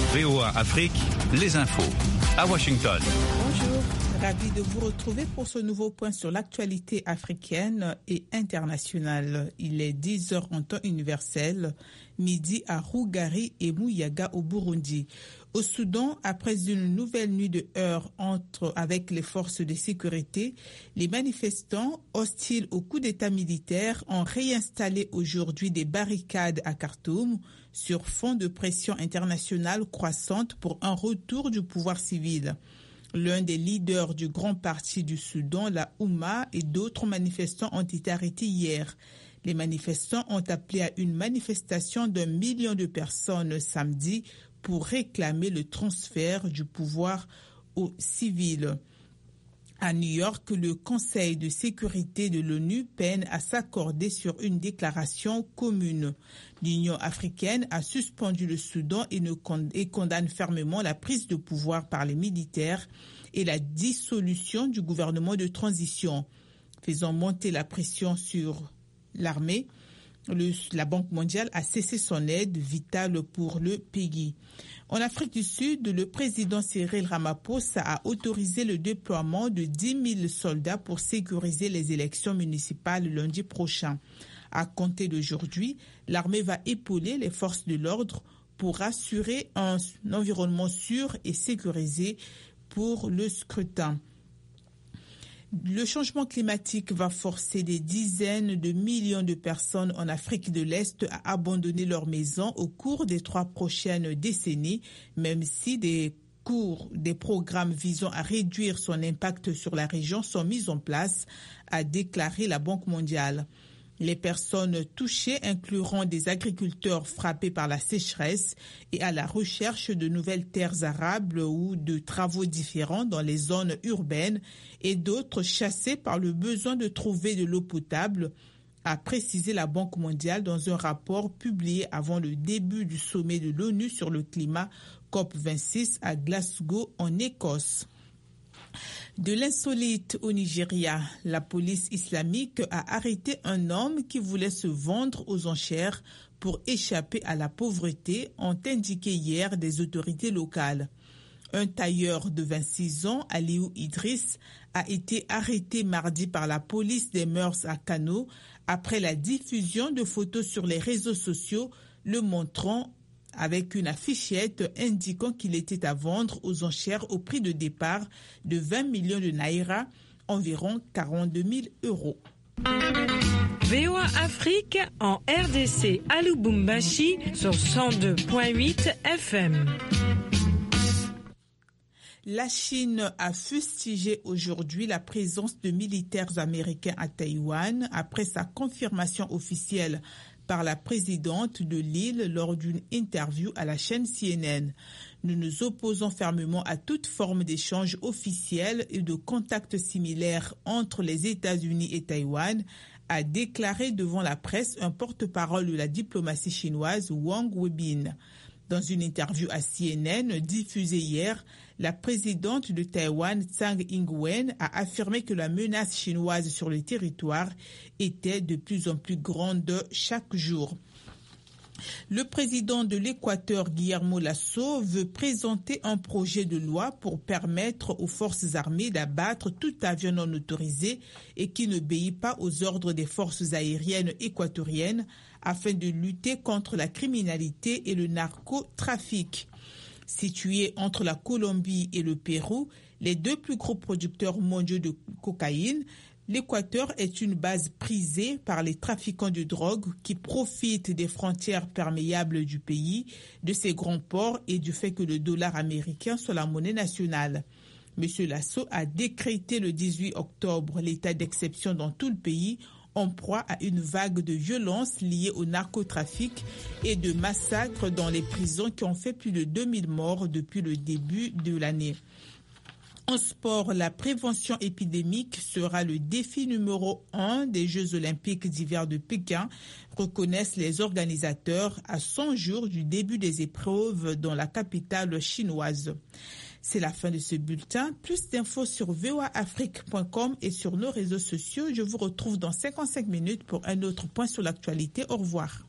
VOA Afrique, les infos. À Washington. Bonjour, ravi de vous retrouver pour ce nouveau point sur l'actualité africaine et internationale. Il est 10h en temps universel, midi à Rougari et Mouyaga au Burundi. Au Soudan, après une nouvelle nuit de heurts avec les forces de sécurité, les manifestants hostiles au coup d'État militaire ont réinstallé aujourd'hui des barricades à Khartoum sur fond de pression internationale croissante pour un retour du pouvoir civil. L'un des leaders du grand parti du Soudan, la Oumma, et d'autres manifestants ont été arrêtés hier. Les manifestants ont appelé à une manifestation d'1 million de personnes samedi pour réclamer le transfert du pouvoir aux civils. À New York, le Conseil de sécurité de l'ONU peine à s'accorder sur une déclaration commune. L'Union africaine a suspendu le Soudan et condamne fermement la prise de pouvoir par les militaires et la dissolution du gouvernement de transition. Faisant monter la pression sur l'armée, la Banque mondiale a cessé son aide vitale pour le pays. En Afrique du Sud, le président Cyril Ramaphosa a autorisé le déploiement de 10 000 soldats pour sécuriser les élections municipales lundi prochain. À compter d'aujourd'hui, l'armée va épauler les forces de l'ordre pour assurer un environnement sûr et sécurisé pour le scrutin. Le changement climatique va forcer des dizaines de millions de personnes en Afrique de l'Est à abandonner leurs maisons au cours des 3 prochaines décennies, même si des programmes visant à réduire son impact sur la région sont mis en place, a déclaré la Banque mondiale. Les personnes touchées incluront des agriculteurs frappés par la sécheresse et à la recherche de nouvelles terres arables ou de travaux différents dans les zones urbaines et d'autres chassés par le besoin de trouver de l'eau potable, a précisé la Banque mondiale dans un rapport publié avant le début du sommet de l'ONU sur le climat COP26 à Glasgow en Écosse. De l'insolite au Nigeria, la police islamique a arrêté un homme qui voulait se vendre aux enchères pour échapper à la pauvreté, ont indiqué hier des autorités locales. Un tailleur de 26 ans, Aliou Idriss, a été arrêté mardi par la police des mœurs à Kano après la diffusion de photos sur les réseaux sociaux le montrant avec une affichette indiquant qu'il était à vendre aux enchères au prix de départ de 20 millions de naira, environ 42 000 euros. VOA Afrique en RDC à Lubumbashi sur 102.8 FM. La Chine a fustigé aujourd'hui la présence de militaires américains à Taïwan après sa confirmation officielle par la présidente de l'île lors d'une interview à la chaîne CNN. Nous nous opposons fermement à toute forme d'échange officiel et de contacts similaires entre les États-Unis et Taïwan, a déclaré devant la presse un porte-parole de la diplomatie chinoise, Wang Weibin. Dans une interview à CNN diffusée hier, la présidente de Taïwan, Tsai Ing-wen, a affirmé que la menace chinoise sur le territoire était de plus en plus grande chaque jour. Le président de l'Équateur, Guillermo Lasso, veut présenter un projet de loi pour permettre aux forces armées d'abattre tout avion non autorisé et qui n'obéit pas aux ordres des forces aériennes équatoriennes afin de lutter contre la criminalité et le narcotrafic. Situé entre la Colombie et le Pérou, les 2 plus gros producteurs mondiaux de cocaïne, l'Équateur est une base prisée par les trafiquants de drogue qui profitent des frontières perméables du pays, de ses grands ports et du fait que le dollar américain soit la monnaie nationale. M. Lasso a décrété le 18 octobre l'état d'exception dans tout le pays, en proie à une vague de violence liée au narcotrafic et de massacres dans les prisons qui ont fait plus de 2000 morts depuis le début de l'année. En sport, la prévention épidémique sera le défi numéro 1 des Jeux olympiques d'hiver de Pékin, reconnaissent les organisateurs à 100 jours du début des épreuves dans la capitale chinoise. C'est la fin de ce bulletin. Plus d'infos sur voaafrique.com et sur nos réseaux sociaux. Je vous retrouve dans 55 minutes pour un autre point sur l'actualité. Au revoir.